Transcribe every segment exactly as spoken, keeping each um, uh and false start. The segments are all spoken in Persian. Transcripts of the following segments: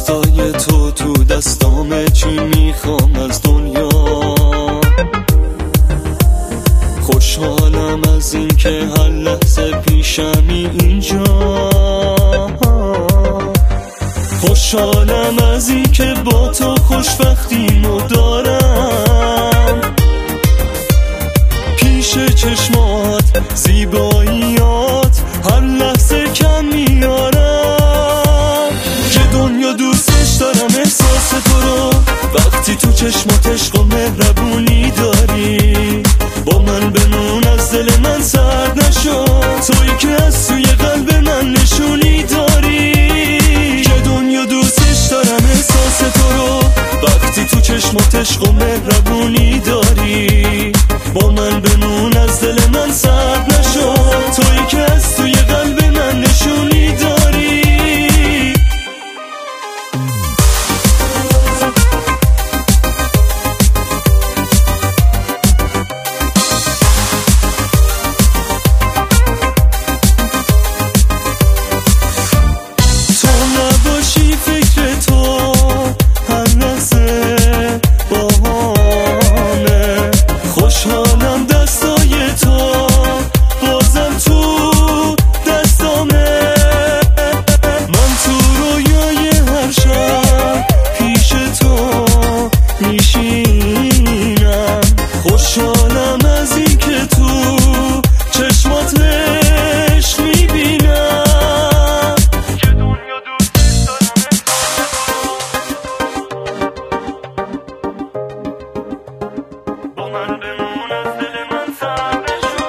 دستای تو تو دستامه، چی میخوام از دنیا؟ خوشحالم از این که هر لحظه پیشمی اینجا، خوشحالم از این که با تو خوشبختیمو دارم، پیش چشمات زیباییات هر لحظه کم میارم، که دنیا دوستش دارم احساس تو رو، وقتی تو چشمات عشق و مهربونی داری، با من بمون از دل من سرد نشو، تویی که از توی قلب من نشونی داری، که دنیا دوستش دارم احساس تو رو، وقتی تو چشمات عشق و مهربونی داری، با من بمون از دل من سرد نشو، تویی که از توی قلب من نشونی داری. خوشحالم دستای تو بازم تو دستامه، من تو رویای هر شب پیش تو میشینم، خوشحالم از این که تو چشمات عشق میبینم، که دنیا دوستش دارم با من بمون از دل من سرد نشو،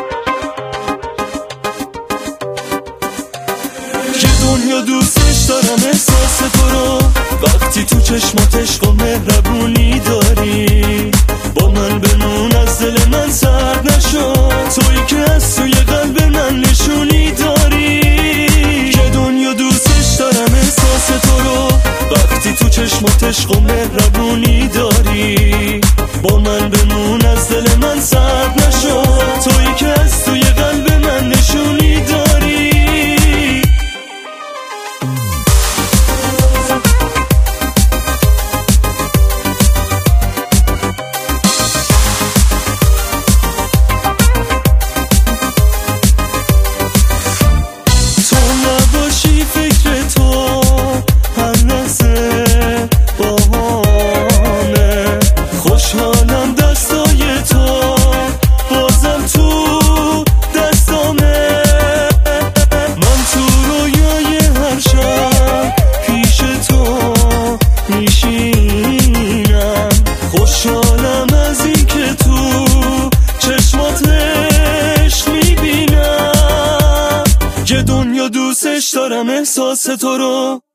که دنیا دوستش دارم احساس تو رو، وقتی تو چشمات عشق و مهربونی داری، با من بمون از دل من سرد نشو، تویی که از توی قلب من نشونی داری، که دنیا دوستش دارم احساس تو رو، وقتی تو چشمات عشق و مهربونی داری، با من بمون از دل من سرد نشو، تویی که از توی قلب من نشونی داری. تو نباشی فکر تو هر لحظه بهانه، خوشحالم دستای تو بازم تو دستامه، من تو رویای هر شب پیش تو میشینم، خوشحالم از این که تو چشمات عشق میبینم، که دنیا دوستش دارم احساس تو رو.